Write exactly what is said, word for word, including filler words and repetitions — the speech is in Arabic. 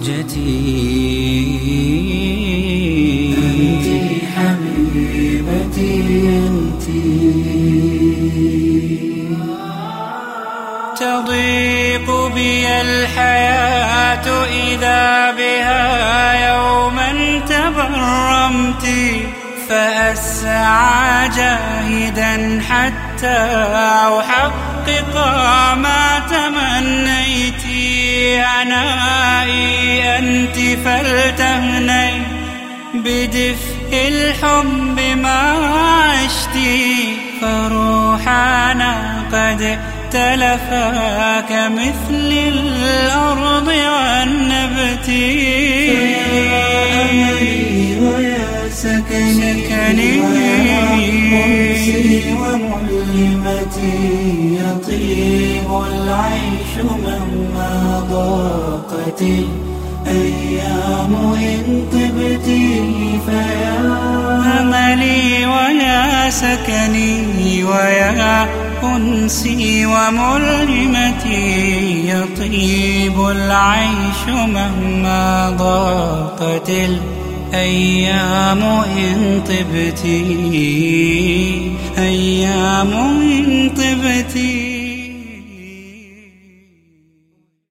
بهجتي. أنت حبيبتي أنت. تضيق بي الحياة إذا بها يوما تبرمت، فأسعى جاهدا حتى أحقق ما تمنيت. عنائي أنت فلتهني بدفء الحب ما عشت، فروحنا قد تلفا كمثل الأرض والنبت. فيا أملي ويا سكني ويا أنسي وملمتي، يطيب العيش مهما ضاقت الأيام إن طبت. فيا أملي ويا سكني ويا أنسي وملهمتي، يطيب العيش مهما ضاقت الأيام إن طبت. أيام إن طبت.